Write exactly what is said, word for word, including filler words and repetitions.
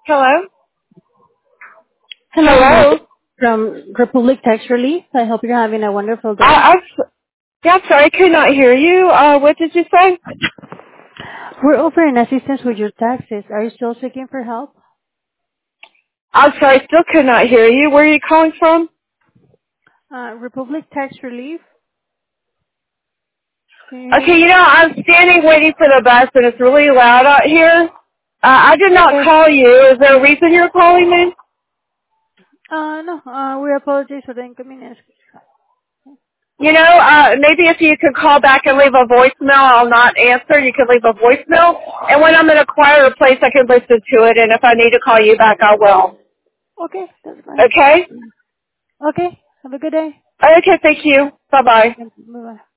Hello? Hello, this Hello? is from Republic Tax Relief. I hope you're having a wonderful day. I, I'm, yeah, I'm sorry, I could not hear you. Uh, what did you say? We're offering assistance with your taxes. Are you still seeking for help? I'm sorry, I still could not hear you. Where are you calling from? Uh, Republic Tax Relief. Can you hear Okay, me? you know, I'm standing waiting for the bus, and it's really loud out here. Uh, I did not Okay. call you. Is there a reason you're calling me? Uh, no, uh, we apologize for the inconvenience. You know, uh, maybe if you could call back and leave a voicemail, I'll not answer. You can leave a voicemail. And when I'm in a quieter place, I can listen to it, and if I need to call you back, I will. Okay, that's fine. Okay? Okay, have a good day. Okay, thank you. Bye-bye. Bye-bye.